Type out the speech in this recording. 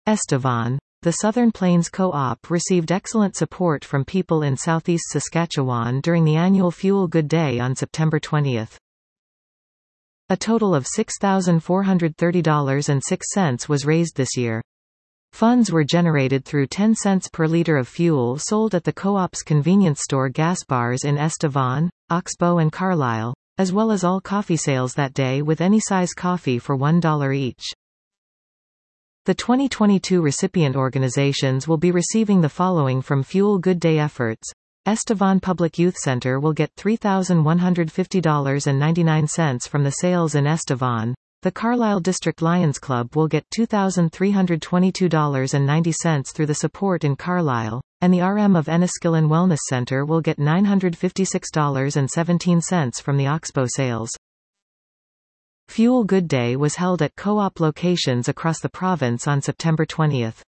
Estevan. The Southern Plains Co-op received excellent support from people in southeast Saskatchewan during the annual Fuel Good Day on September 20. A total of $6,430.06 was raised this year. Funds were generated through 10 cents per liter of fuel sold at the co-op's convenience store gas bars in Estevan, Oxbow and Carlisle, as well as all coffee sales that day with any size coffee for $1 each. The 2022 recipient organizations will be receiving the following from Fuel Good Day efforts. Estevan Public Youth Center will get $3,150.99 from the sales in Estevan. The Carlisle District Lions Club will get $2,322.90 through the support in Carlisle, and the RM of Enniskillen Wellness Center will get $956.17 from the Oxbow sales. Fuel Good Day was held at co-op locations across the province on September 20.